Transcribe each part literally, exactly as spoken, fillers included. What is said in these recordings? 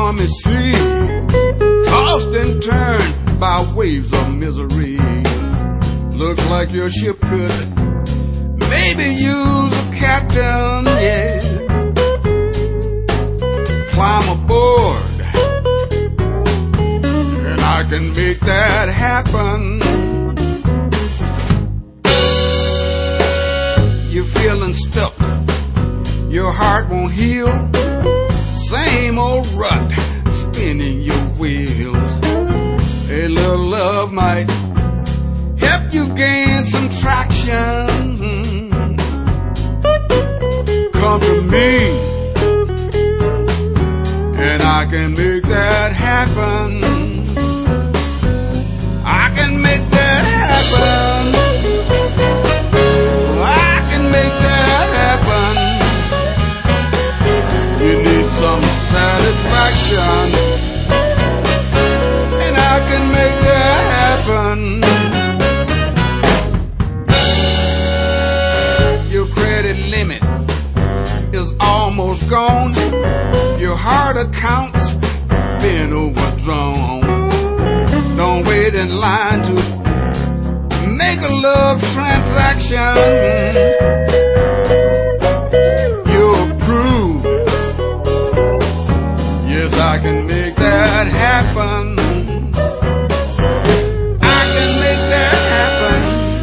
stormy sea, tossed and turned by waves of misery. Looks like your ship could maybe use a captain, yeah. Climb aboard, and I can make that happen. You're feeling stuck, your heart won't heal. Same old rut spinning your wheels. A little love might help you gain some traction. Come to me, and I can make that happen. I can make that happen. I can make that happen. You need some satisfaction, and I can make that happen. Your credit limit is almost gone. Your heart account's been overdrawn. Don't wait in line to make a love transaction. You're approved. Yes, I can make that happen. I can make that happen.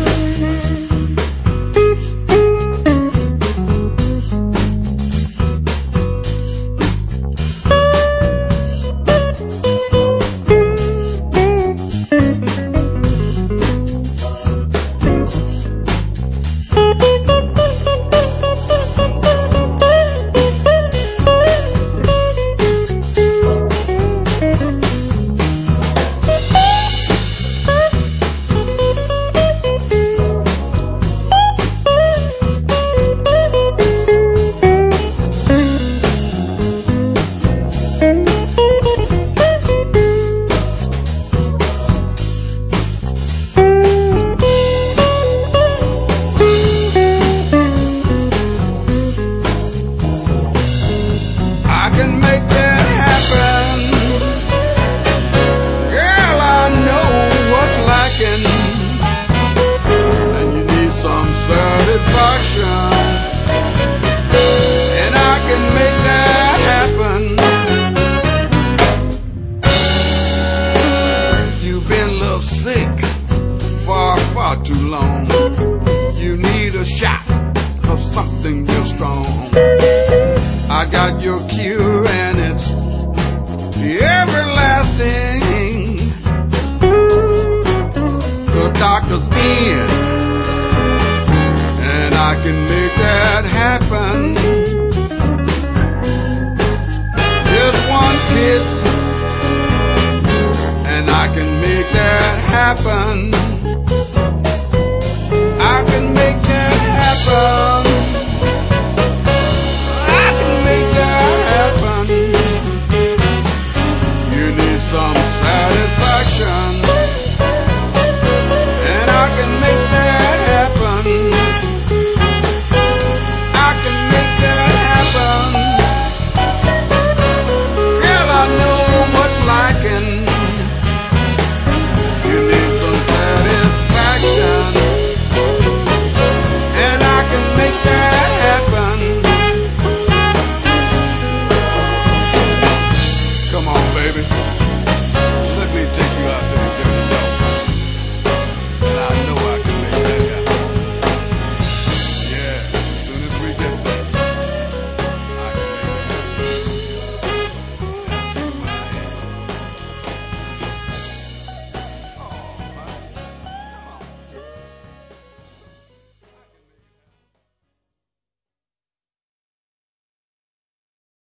Too long. You need a shot of something real strong. I got your cure and it's everlasting. The doctor's in, and I can make that happen. Just one kiss, and I can make that happen.